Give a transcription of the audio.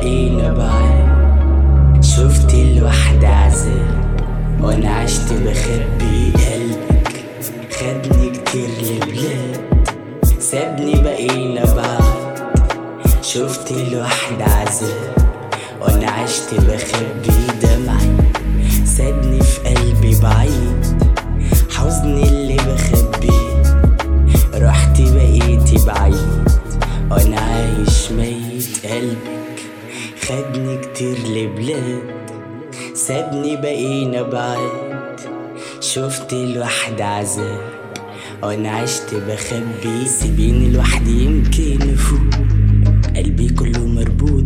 بقينا بعاد. شفت الوحدة عذاب وانا عشت بخبي قلبك. خدني كتير لبلاد سابني بقينا بعاد. شفت الوحدة عذاب وانا عشت بخبي دمعي. سابني في قلبي بعيد حزني اللي بخبيه. رحت بقيتي بعيد وانا عايش ميت. قلبك خدني كتير لبلاد سابني بقينا بعيد. شفت الوحدة عذاب وانا عشت بخبي. سيبيني لوحدي يمكن افوق قلبي كله مربوط